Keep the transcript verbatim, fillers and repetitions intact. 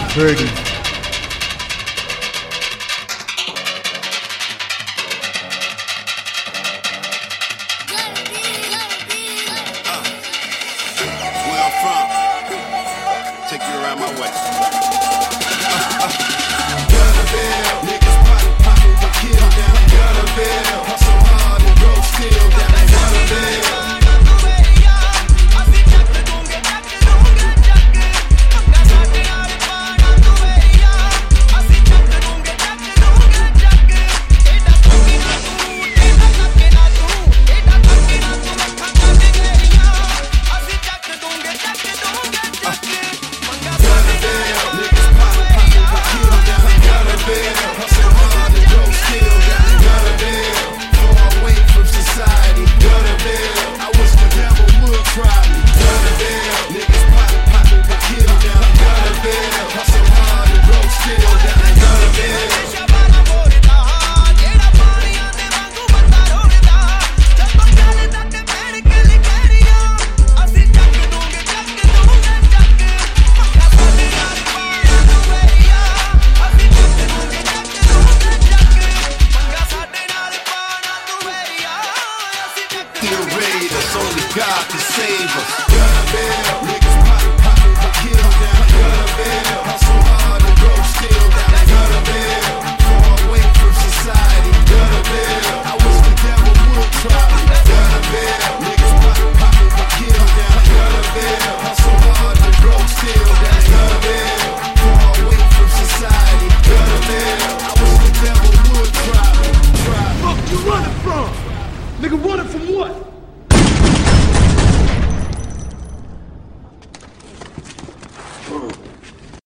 Birdie. Take you around my way. Uh, uh. Gunnerville, niggas poppin', poppin', we kill down in Gunnerville. Hustle hard and roll still down in Gunnerville. Only God can save us. Gunnerville, niggas poppin', poppin', we kill down in Gunnerville. Hustle hard and roll still down in Gunnerville. Far away from society, Gunnerville. I wish the devil would try me. Gunnerville, niggas poppin', poppin', we kill down in Gunnerville. Hustle hard and roll still down in Gunnerville. Far away from society, Gunnerville. I wish the devil would try me. Try me. Fuck you running from? Nigga running from what?